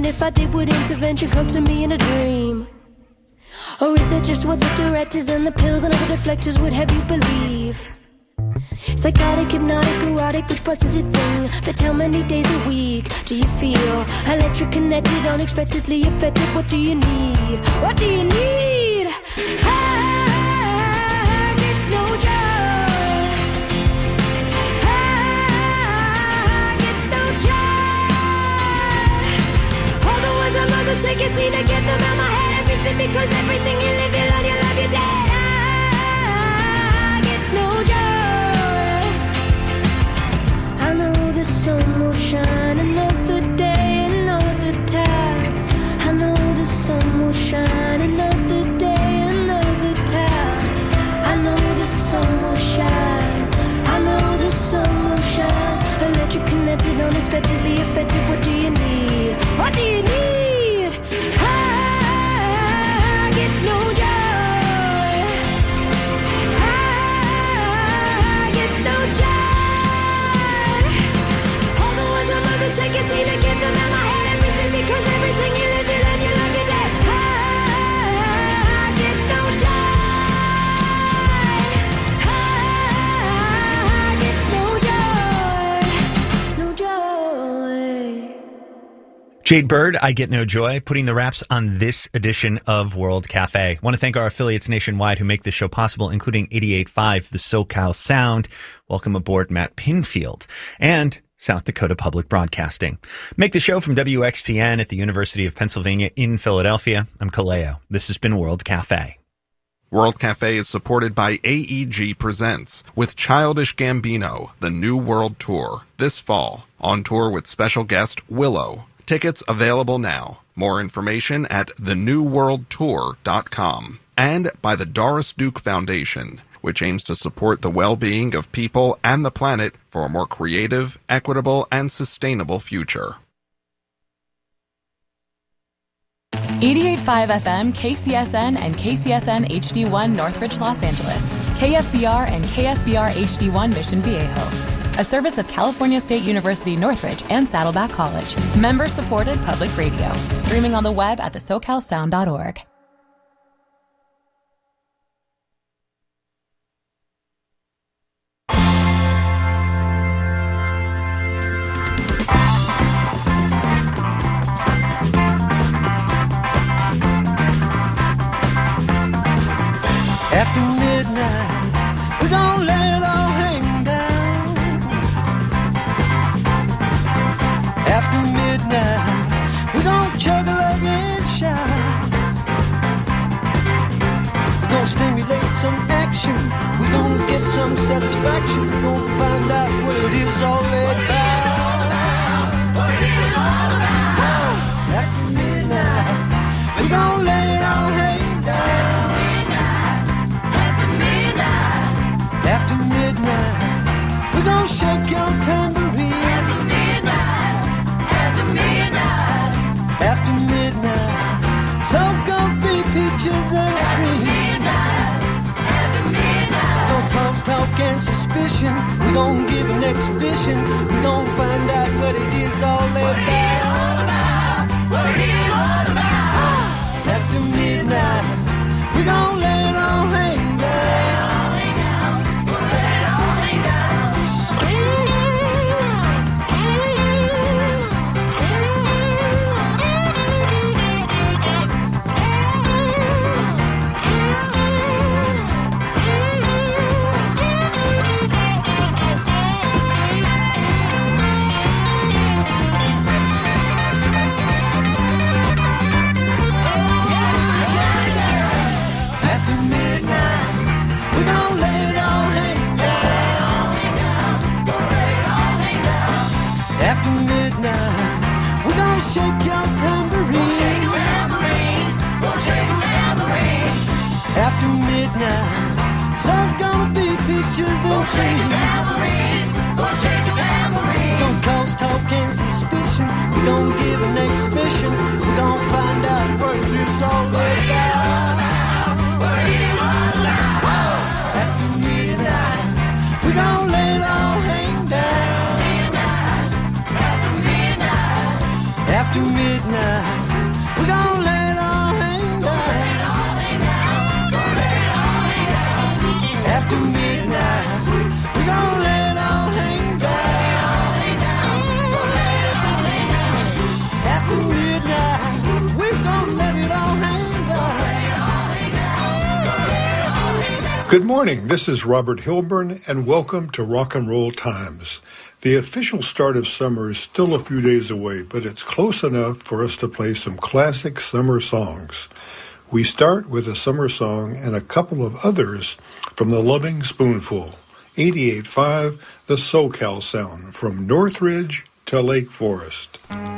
imagine if I did, would intervention come to me in a dream? Or is that just what the directors and the pills and other deflectors would have you believe? Psychotic, hypnotic, erotic, which parts is your thing? But how many days a week do you feel electric, connected, unexpectedly affected? What do you need? What do you need? I get no joy. I get no joy. All the words I'm on the sick, I see to get them out my head. Everything because everything you live, you learn, you love, you're dead. I get no joy. I know the sun will shine another day, another time. I know the sun will shine another day, another time. I know the sun will shine. I know the sun will shine. Electric, connected, unexpectedly affected. What do you need? What do you need? I get no joy. I get no joy. All the words I'm ever sick, I see to get them out my head. Everything because everything you live, you learn, you love, you're dead. I get no joy. I get no joy. No joy. Jade Bird, I Get No Joy, putting the wraps on this edition of World Cafe. Want to thank our affiliates nationwide who make this show possible, including 88.5, the SoCal Sound. Welcome aboard, Matt Pinfield. And South Dakota Public Broadcasting. Make the show from WXPN at the University of Pennsylvania in Philadelphia. I'm Kaleo. This has been World Cafe. World Cafe is supported by AEG Presents with Childish Gambino, the New World Tour, this fall, on tour with special guest Willow. Tickets available now. More information at thenewworldtour.com. And by the Doris Duke Foundation, which aims to support the well-being of people and the planet for a more creative, equitable, and sustainable future. 88.5 FM, KCSN, and KCSN HD1 Northridge, Los Angeles. KSBR and KSBR HD1 Mission Viejo. A service of California State University Northridge and Saddleback College. Member-supported public radio. Streaming on the web at thesocalsound.org. After midnight, we're gonna let it all hang down. After midnight, we're gonna chug a lug and shout. We're gonna stimulate some action. We're gonna get some satisfaction. We're gonna find out what it is all about. What it is all about. After midnight, we're gonna let it all hang down. After midnight, we're gonna shake your tambourine. After midnight, after midnight, after midnight, so gonna be peaches and cream. After midnight, no crosstalk and suspicion. We're gonna give an exhibition. We're gonna find out what it is all about. What it is all about. After midnight, we're gonna let it all hang down. Shake your tambourine. We'll shake a tambourine. We'll shake a tambourine. After midnight, so's gonna be peaches and cream. We'll shake a tambourine. We'll shake a tambourine. We're gonna cause talk and suspicion. We're gonna give an exhibition. We're gonna find out what it is all about. What it is all about. After midnight, we're gonna let it all hang down. After midnight. Good morning. This is Robert Hilburn, and welcome to Rock and Roll Times. The official start of summer is still a few days away, but it's close enough for us to play some classic summer songs. We start with a summer song and a couple of others from the Loving Spoonful. 88.5, the SoCal Sound, from Northridge to Lake Forest.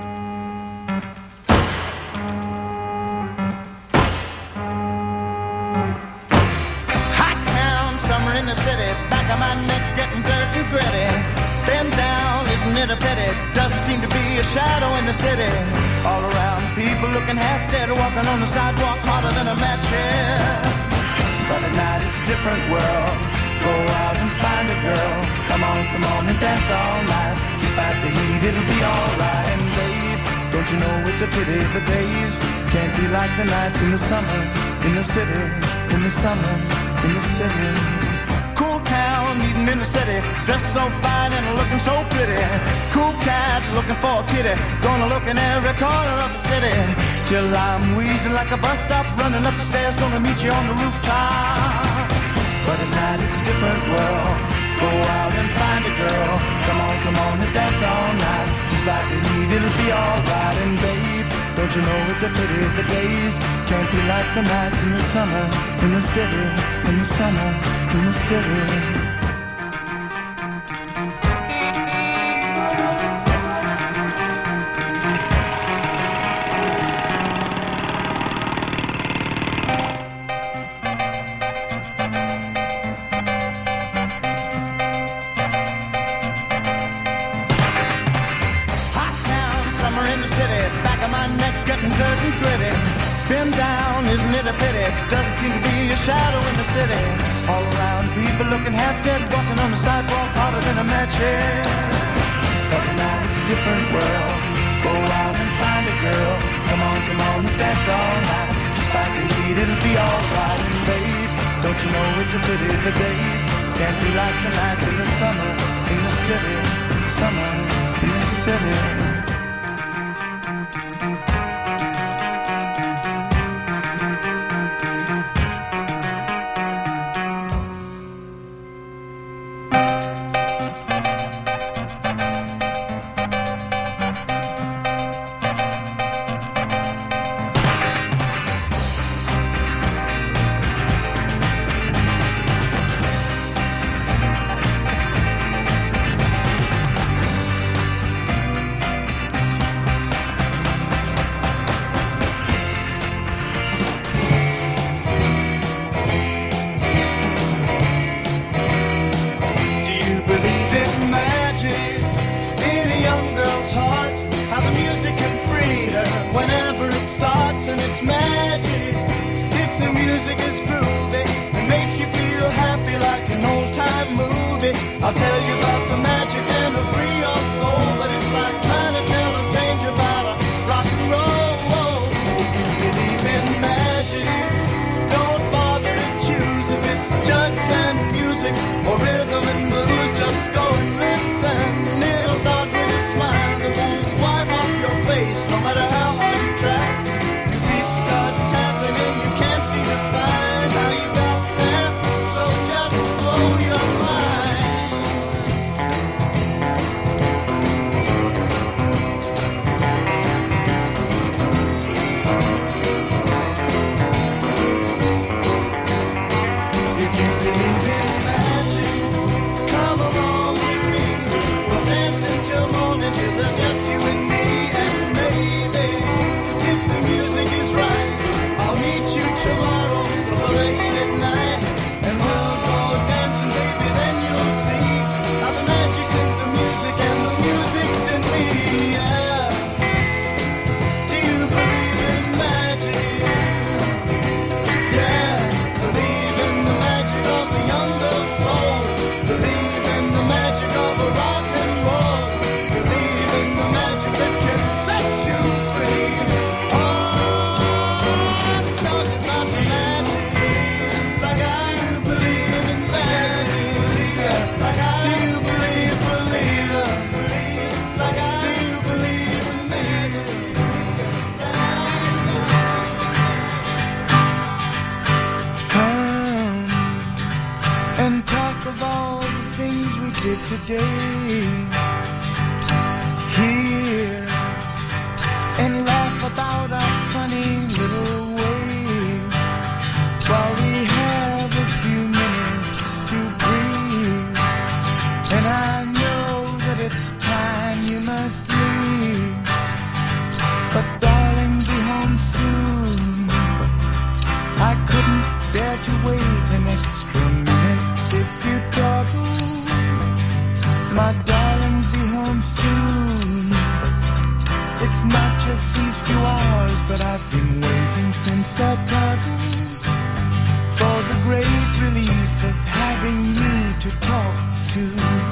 Summer in the city, back of my neck getting dirt and gritty. Bend down, isn't it a pity? Doesn't seem to be a shadow in the city. All around, people looking half dead, walking on the sidewalk harder than a match head. But at night it's a different world. Go out and find a girl. Come on and dance all night. Despite the heat, it'll be alright. And babe, don't you know it's a pity the days can't be like the nights in the summer, in the city, in the summer, in the city. Cool town, eating in the city, dressed so fine and looking so pretty. Cool cat, looking for a kitty, gonna look in every corner of the city. Till I'm wheezing like a bus stop, running up the stairs, gonna meet you on the rooftop. But at night it's a different world. Go out and find a girl. Come on and dance all night. Just like the heat, it'll be alright. And babe, don't you know it's a pity the days can't be like the nights in the summer, in the city, in the summer, in the city. Dirt and gritty, been down, isn't it a pity? Doesn't seem to be a shadow in the city. All around, people looking half dead, walking on the sidewalk harder than a match head. But now it's a different world. Go out and find a girl. Come on and dance all night. Despite the heat, it'll be alright. And babe, don't you know it's a pity the days can't be like the nights in the summer, in the city, summer, in the city. did today. Here and laugh about our funny little way while we have a few minutes to breathe. And I know that it's time you must leave, but darling, be home soon. I couldn't bear to wait an extra minute if you double. My darling, be home soon. It's not just these few hours, but I've been waiting since I doubled for the great relief of having you to talk to.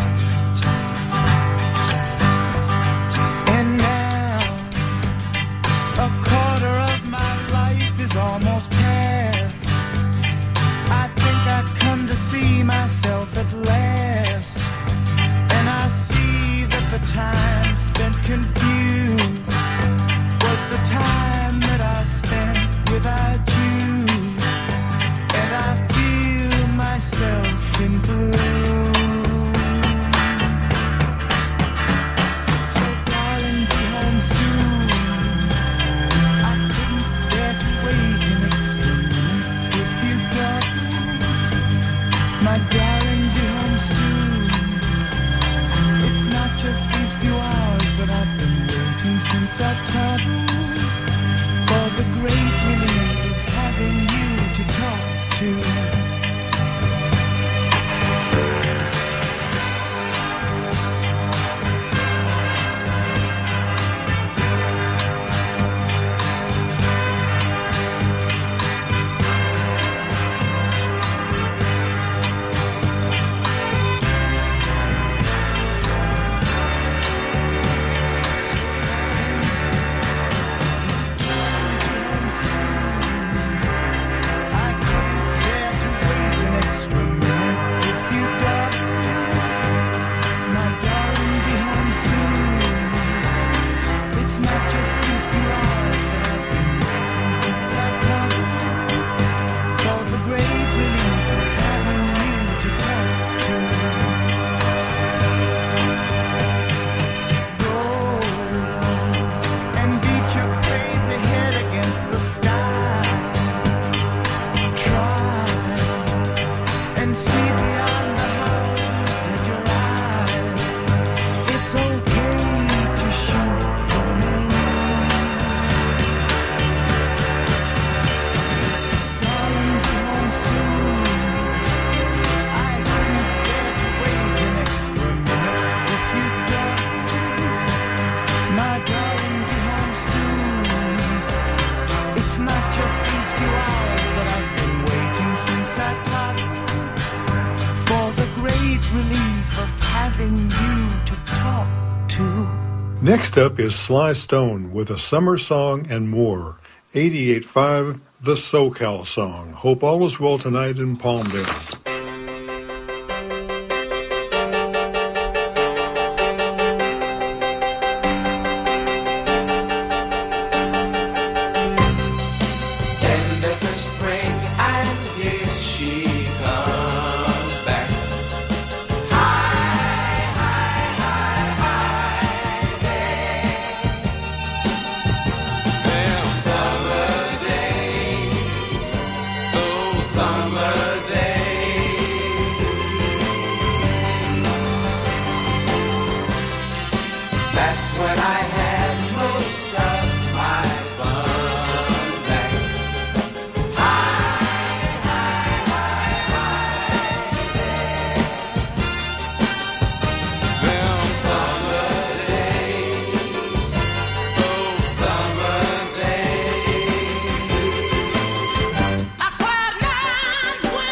And now a quarter of my life is almost past. I think I've come to see myself at last, and I see that the time spent confused was the time that I spent without you, and I feel myself in blue. So darling, be home soon. I couldn't bear to wait an extra minute if you double. My darling, be home soon. It's not just these few hours, but I've been waiting since I toddled for the great relief of having you to talk to. Next up is Sly Stone with A Summer Song and More. 88.5, the SoCal Song. Hope all is well tonight in Palmdale. I cried 9/11.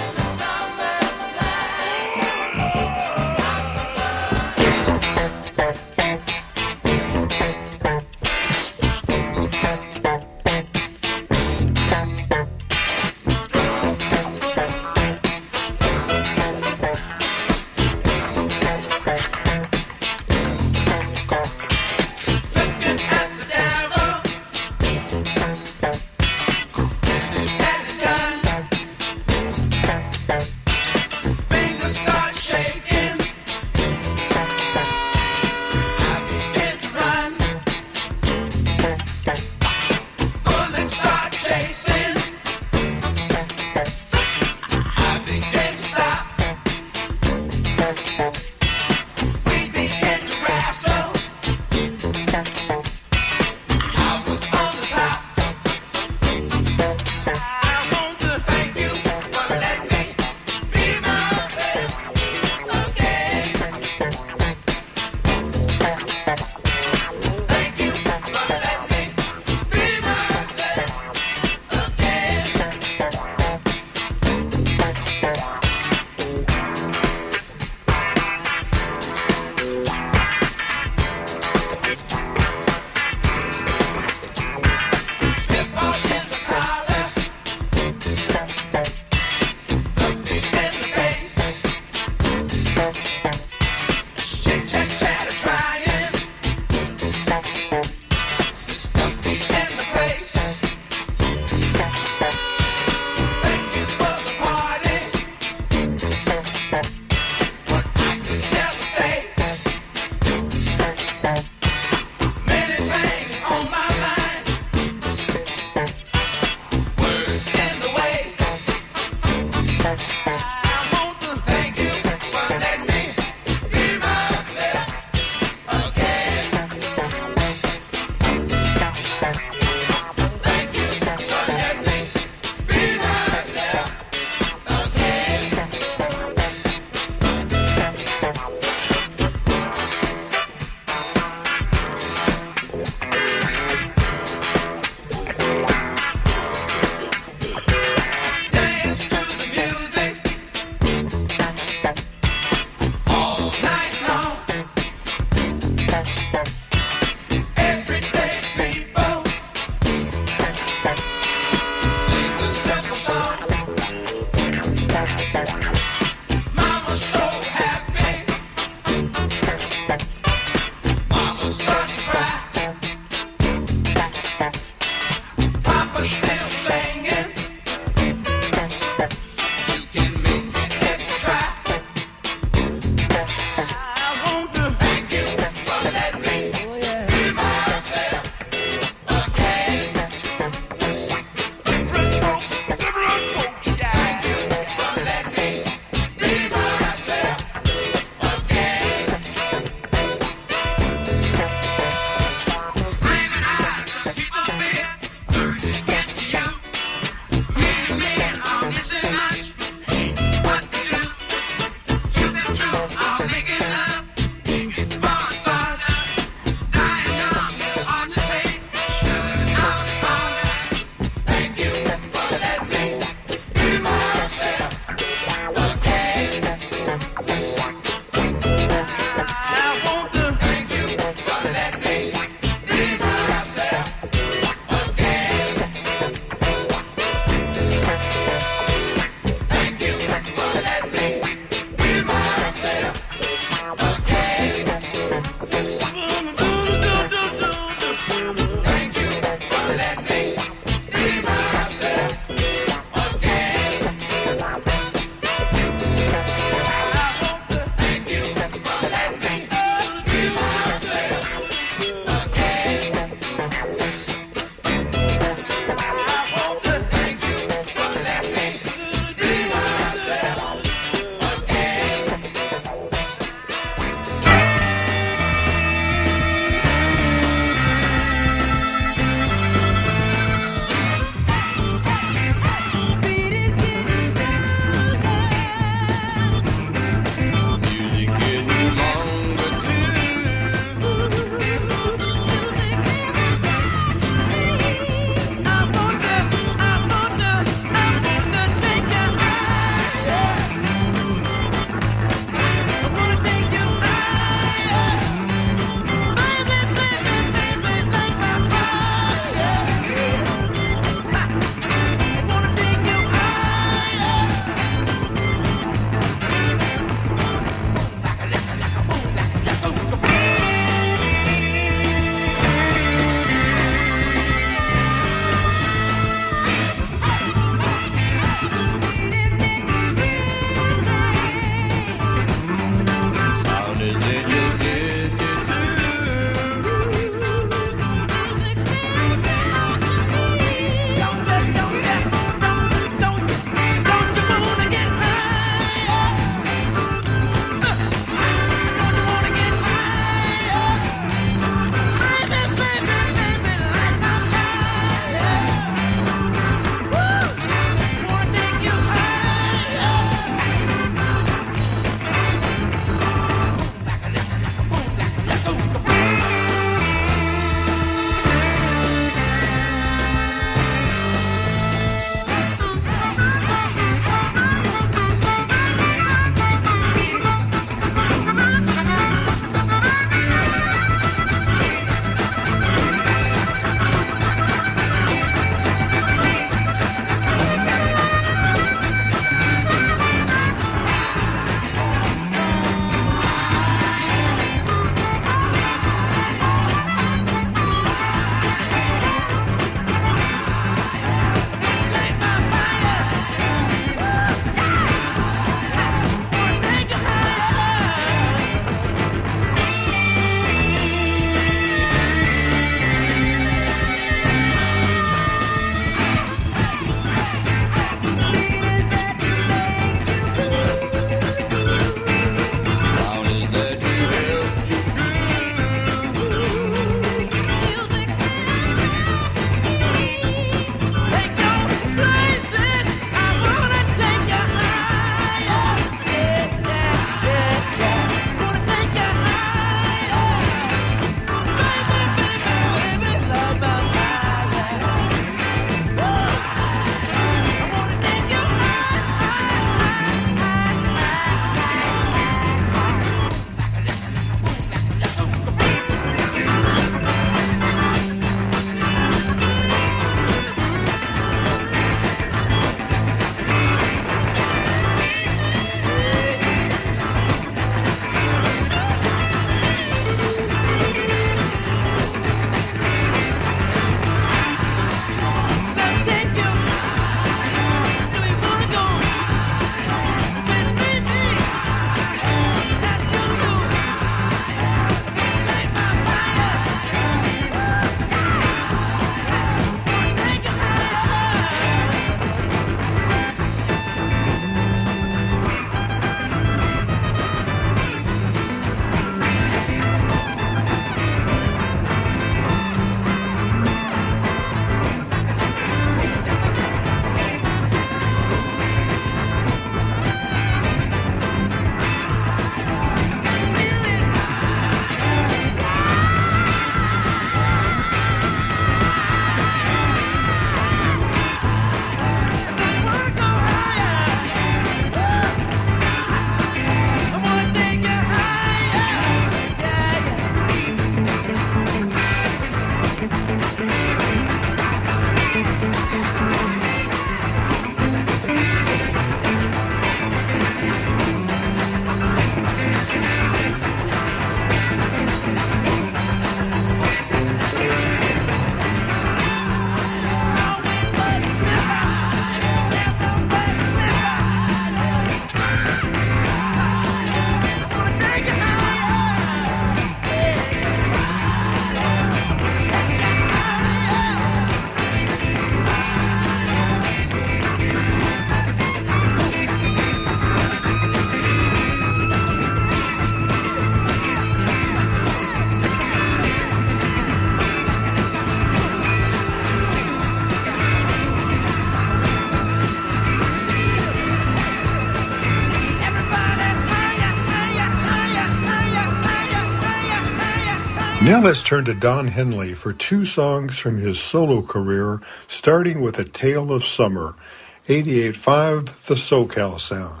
Now let's turn to Don Henley for two songs from his solo career, starting with A Tale of Summer, 88.5 The SoCal Sound.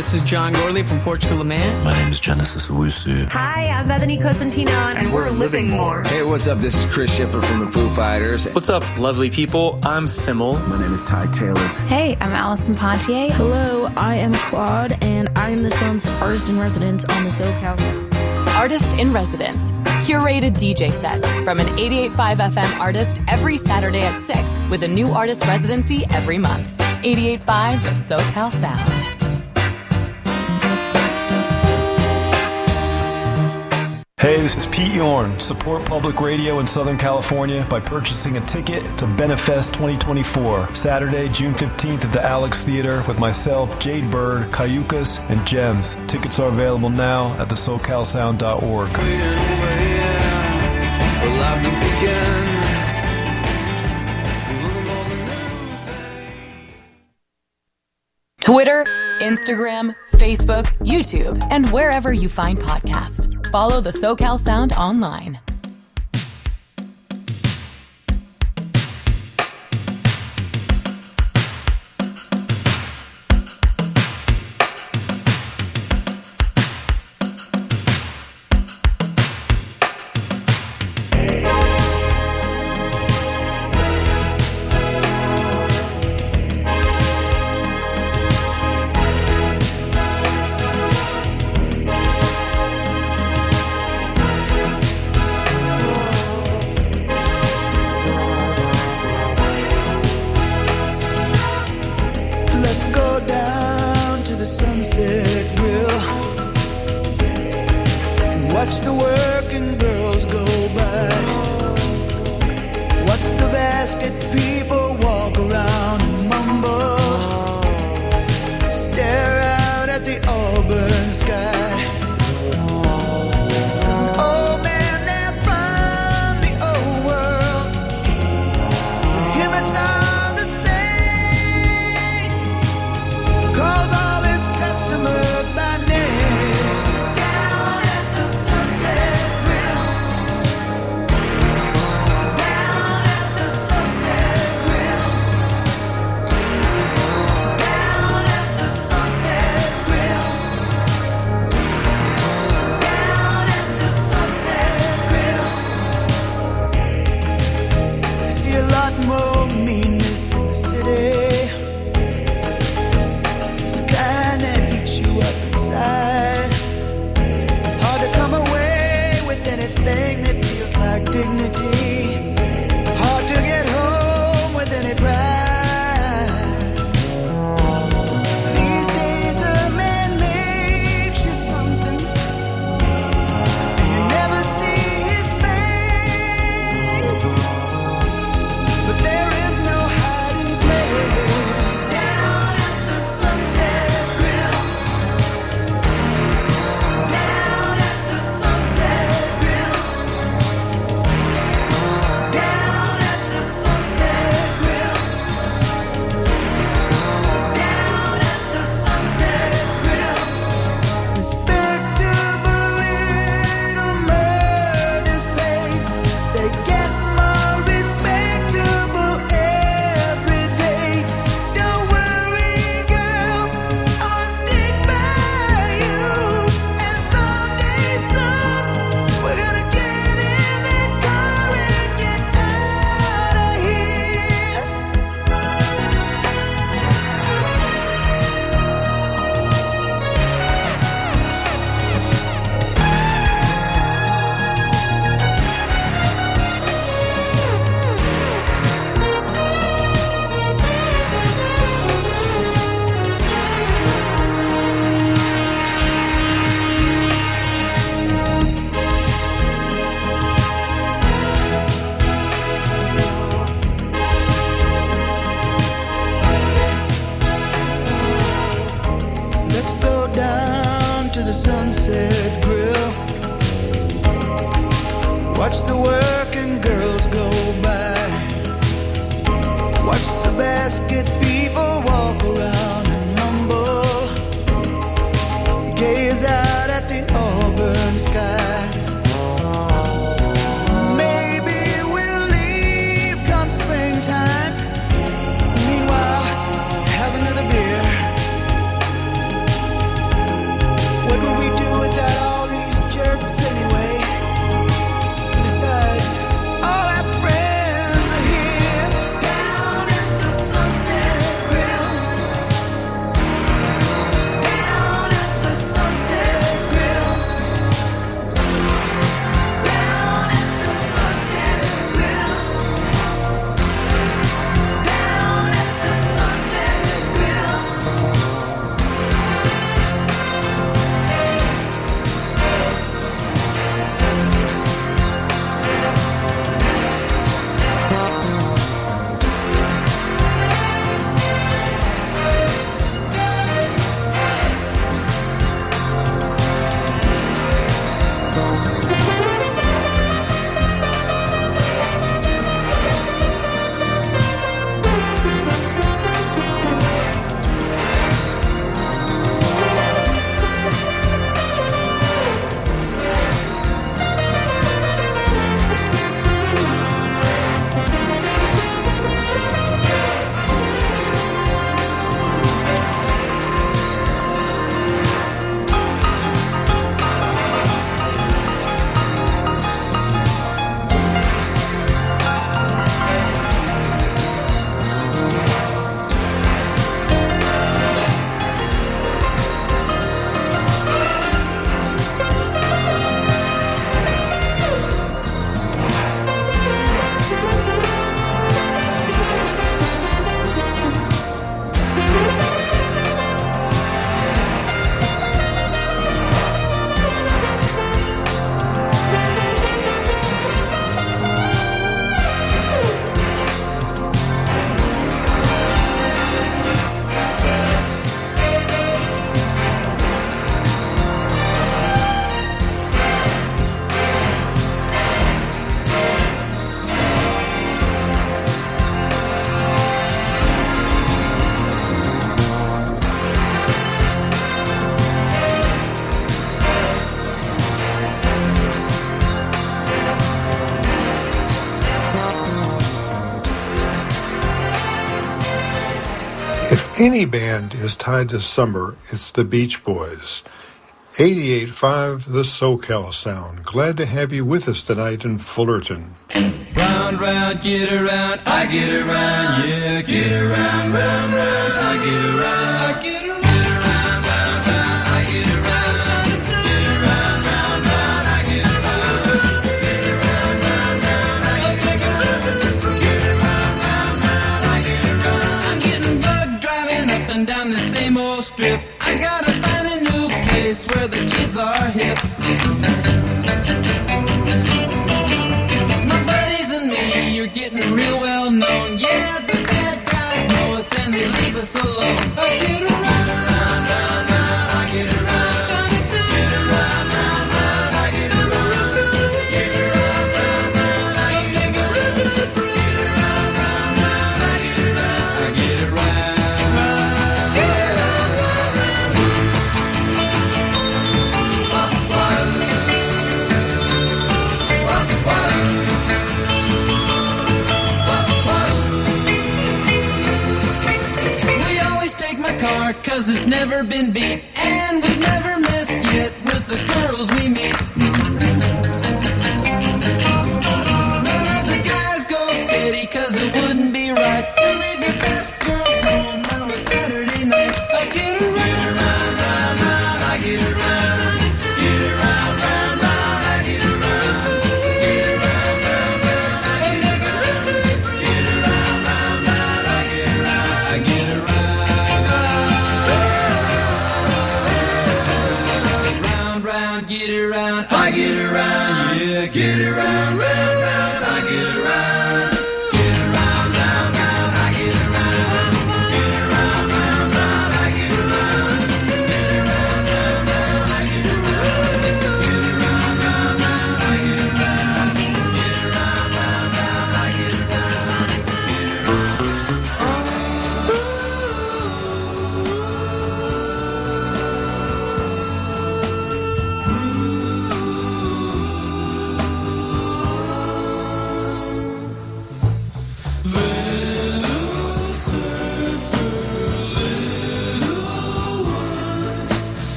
this is John Gorley from Portugal Le Mans. My name is Genesis Owusu. Hi, I'm Bethany Cosentino, and we're Living More. Hey, what's up? This is Chris Shiflett from the Foo Fighters. What's up, lovely people? I'm Simmel. My name is Ty Taylor. Hey, I'm Allison Pontier. Hello, I am Claude, and I am this month's Artist in Residence on the SoCal. Artist in Residence. Curated DJ sets from an 88.5 FM artist every Saturday at 6 with a new artist residency every month. 88.5 The SoCal Sound. Hey, this is Pete Yorn. Support public radio in Southern California by purchasing a ticket to Benefest 2024, Saturday, June 15th at the Alex Theater with myself, Jade Bird, Cayucas, and Gems. Tickets are available now at thesocalsound.org. Twitter, Instagram, Facebook, YouTube, and wherever you find podcasts. Follow the SoCal Sound online. any band is tied to summer, it's the Beach Boys. 88.5, the SoCal Sound. Glad to have you with us tonight in Fullerton. Round, round, get around, I get around, yeah, get around, round, round, I get around, I get around, round, round, round, I get around, get around, round, round, I get around, get around, round, round, I get around, get around, round, round, I get around. I'm getting bugged driving up and down the same old strip. I gotta find a new place where the kids are hip. You're getting real well known. Yeah, the bad guys know us and they leave us alone. I get around, round, round, round, I get around. Get around, round, round, I get around. Get around, round, round, I get around. Get around, round, round, I get around. I get around. Get around, round, round. Car, cause it's never been beat, and we've never missed yet with the girls we meet. None of the guys go steady, cause it wouldn't be right to leave your best girl home on a Saturday night. I get around, round, round, round, I get around. Get around, round, round, I get around. Get around, round, round, I get around. Get around, round, round, I get around. I get around. Get around, I get around, yeah, get around, round, round, I get around. Get around, round, round, I get around. Get around, round, round, I get around. Get around, round, round, I get around. Get around, round, round, I get around. Get around, round, round, I get around.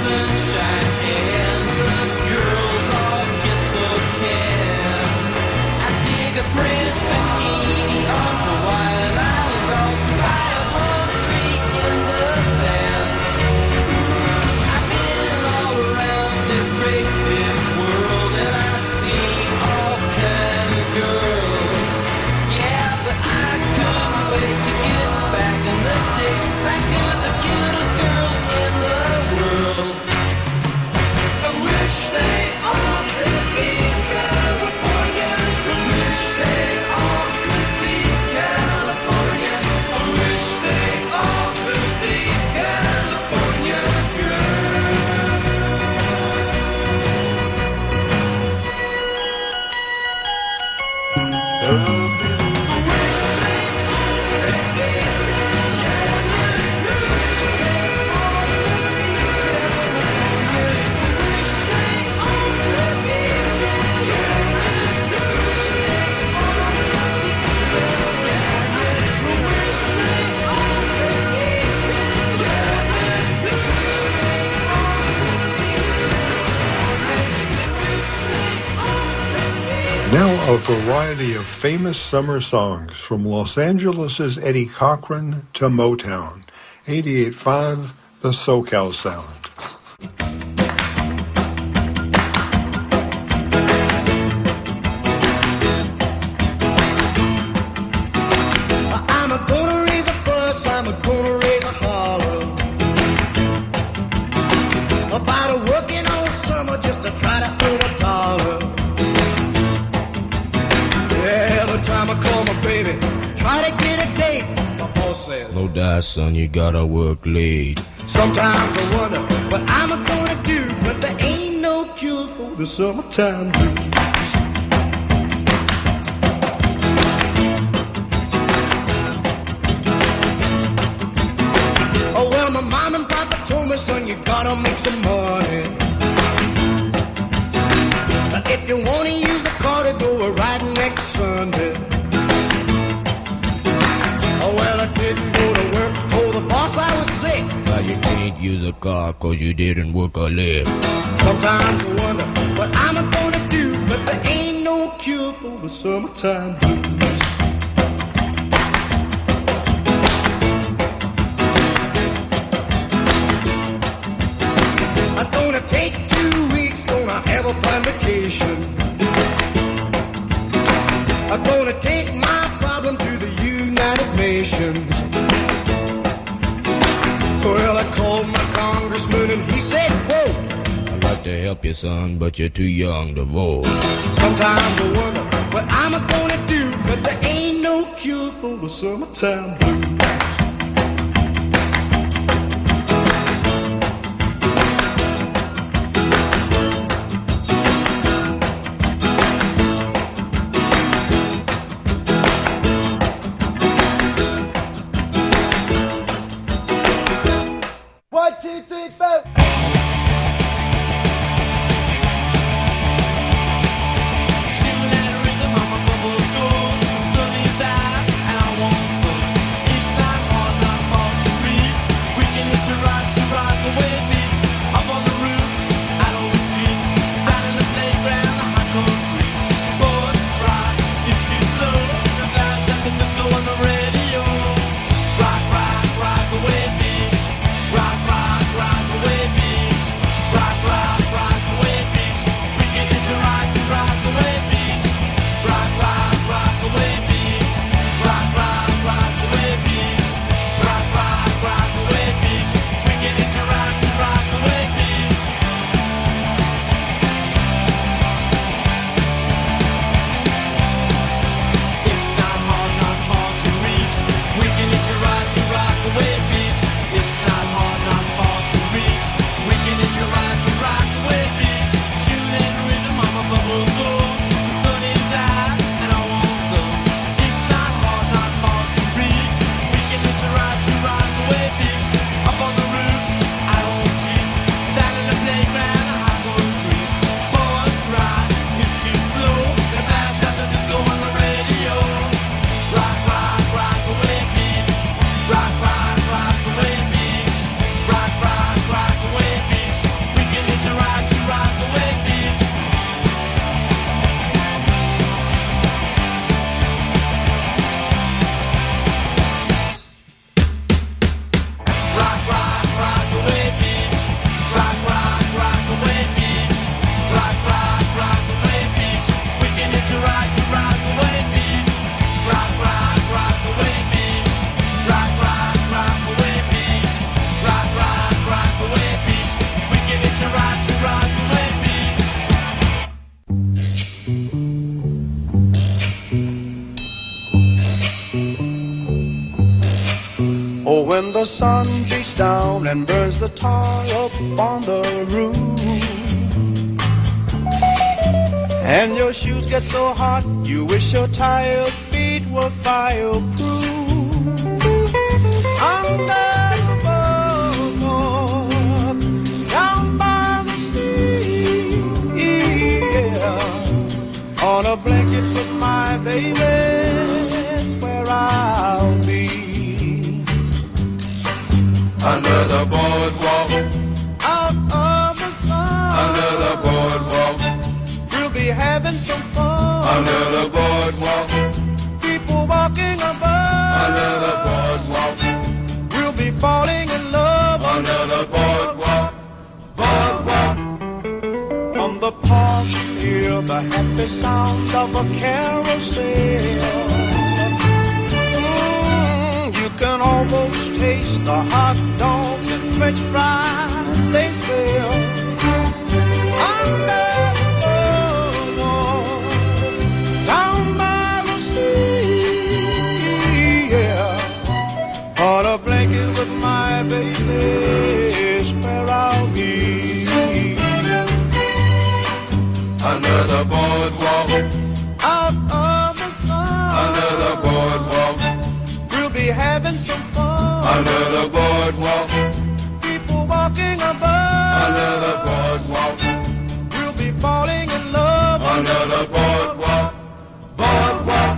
sunshine and the girls all get so tan. I dig a French bikini on Hawaiian Island girls by a palm tree in the sand. I've been all around this great big world and I've seen all kind of girls. Yeah, but I couldn't wait to get back in the States, back to the cutest girls in the world. I wish they all could be California. I wish they all could be California. I wish they all could be California Now a variety of famous summer songs from Los Angeles' Eddie Cochran to Motown. 88.5, the SoCal Sound. I'm gonna raise a fuss, I'm gonna raise a holler about working all summer just to try to earn a dollar. Yeah, every time I call my baby, try to get a date, my boss says, no die, son, you gotta work late. sometimes I wonder what I'm gonna do, but there ain't no cure for the summertime blues. Oh, well, my mom and papa told me, son, you gotta make some money. But if you wanna use the car to go a ride next Sunday. Oh, well, I didn't go to work, told the boss I was sick. Why you can't use a car cause you didn't work a lick? Sometimes I wonder what I'm gonna do, but there ain't no cure for the summertime blues. I'm gonna take 2 weeks, gonna have a fun vacation. I'm gonna take my problem to the United Nations. Well, I called my congressman and he said, quote, I'd like to help you, son, but you're too young to vote. sometimes I wonder what I'm gonna do, but there ain't no cure for the summertime blues. One, two, three, four. Shooting at a rhythm on my bubble door. The sun is out and I want some. It's When the sun beats down and burns the tar up on the roof, and your shoes get so hot, you wish your tired feet were fireproof. Under the boardwalk, down by the sea, yeah. On a blanket with my baby's where I'll be. Under the boardwalk, out of the sun, under the boardwalk, we'll be having some fun. Under the boardwalk, people walking above. Under the boardwalk, we'll be falling in love. Under the boardwalk, boardwalk. From the park, hear the happy sound of a carousel. You can almost taste the hot dogs and French fries they sell. Under the boardwalk, down by the sea, yeah. On a blanket with my baby is where I'll be. Under the boardwalk, out of the sun, under the boardwalk, we'll be having some fun. Under the boardwalk, people walking above. Under the boardwalk, we'll be falling in love. Under the boardwalk, boardwalk.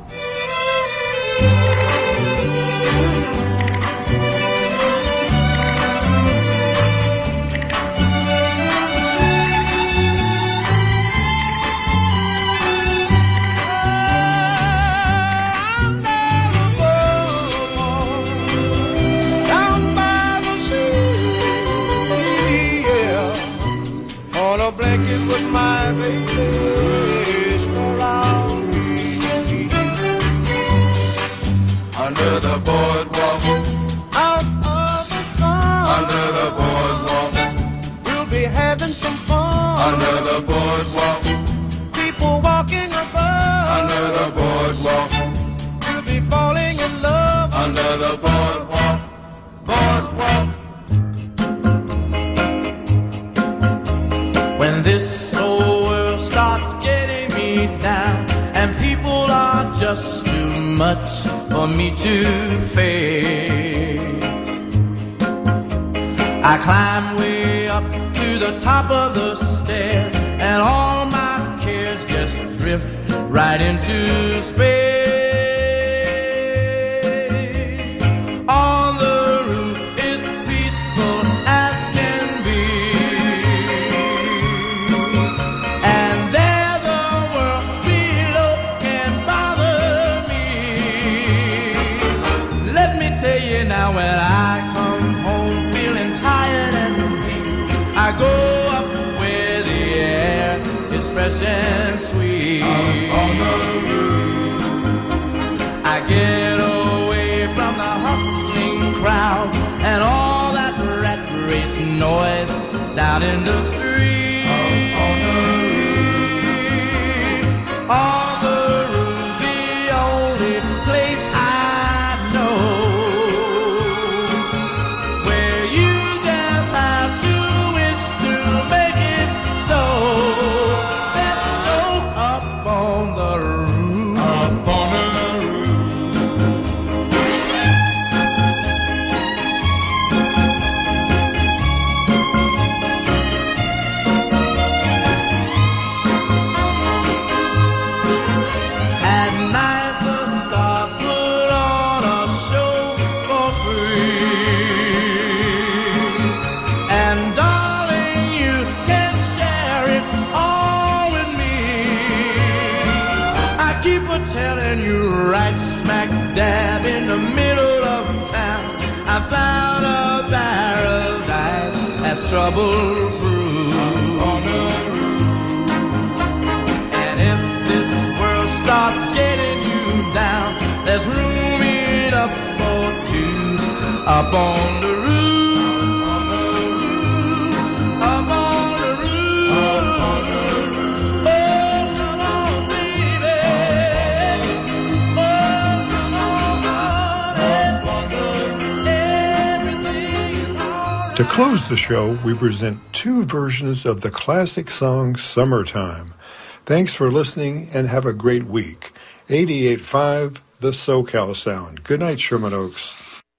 Blanket with my baby is where I'll be. Under the boardwalk, out of the sun, under the boardwalk, we'll be having some fun. Under the boardwalk, people walking above. Under the boardwalk, we'll be falling in love. Under the boardwalk, boardwalk. When this old world starts getting me down and people are just too much for me to face, I climb way up to the top of the stairs and all my cares just drift right into space. On the roof is peaceful as can be, and there the world below can bother me. Let me tell you now, when I come home feeling tired and weak, I go up where the air is fresh and sweet. On the roof, I get away from the hustling crowds and all that rat race noise down in the street. on the roof, On the roof's the only place I know where you just have to wish to make it so. Let's go up on the roof. up on the roof. At night the stars put on a show for free, and darling, you can share it all with me. I keep a telling you, right smack dab in the middle of town, I found a paradise that's trouble-proof. On the roof, And if this world starts getting you down, there's room enough for two up on the roof. Up on the roof. up on the roof, Oh, come on, baby. Oh, come on, honey. up on the roof, Yeah. close the show, we present two versions of the classic song Summertime. Thanks for listening and have a great week. 88.5, the SoCal Sound. Good night, Sherman Oaks.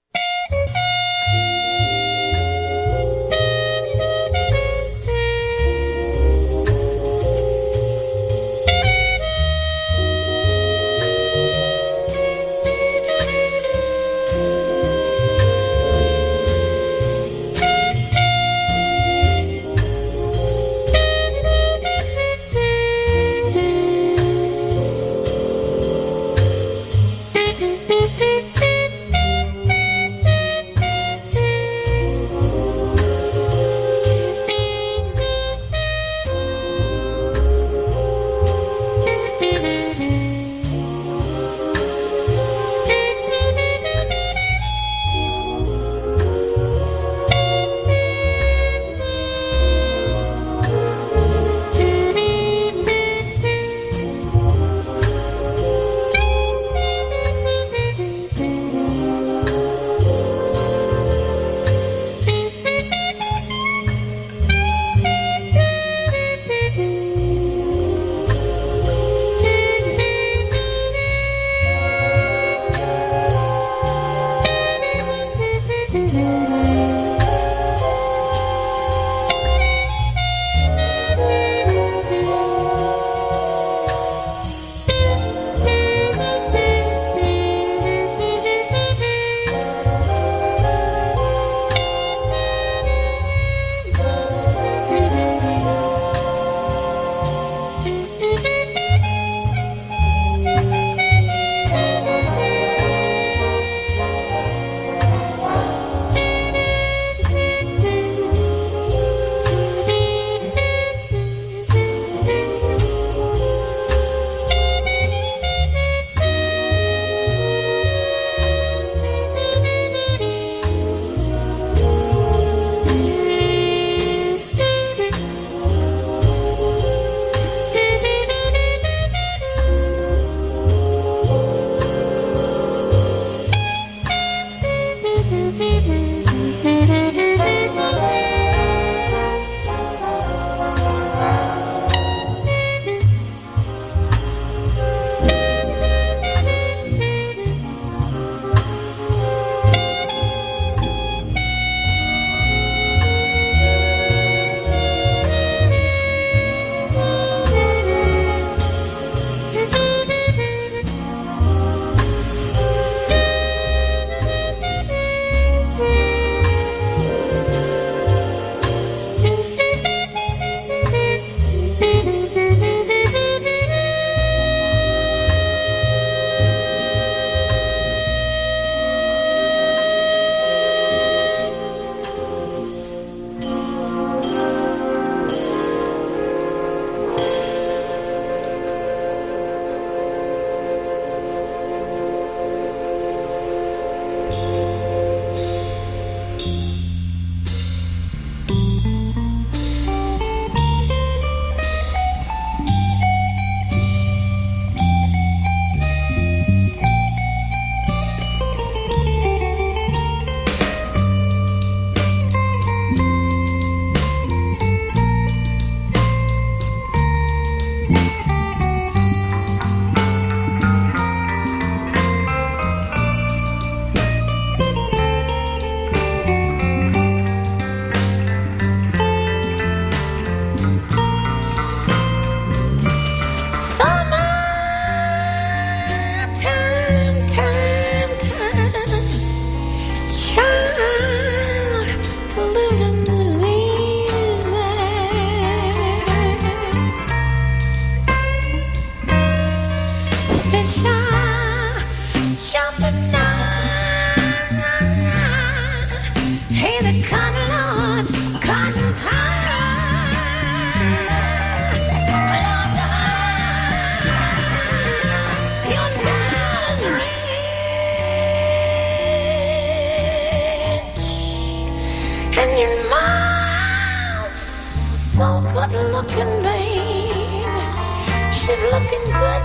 looking, babe. She's looking good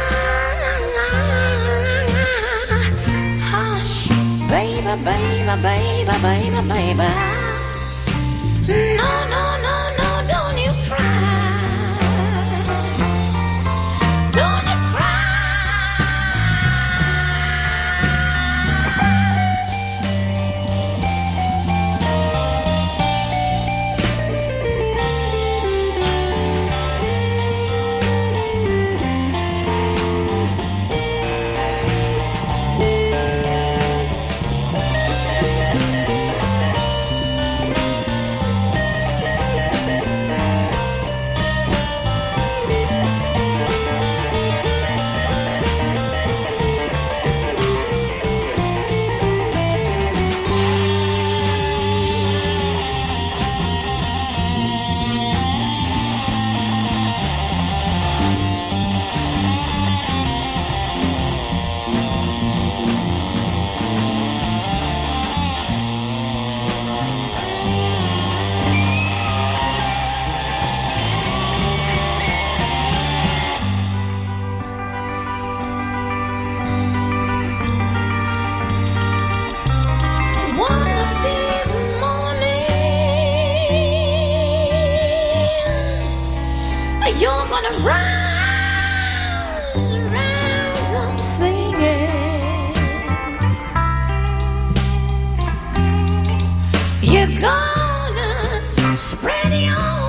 now. Hush, baby, baby, baby, baby, baby. don't you cry. Don't you you're gonna rise up singing. You're gonna spread your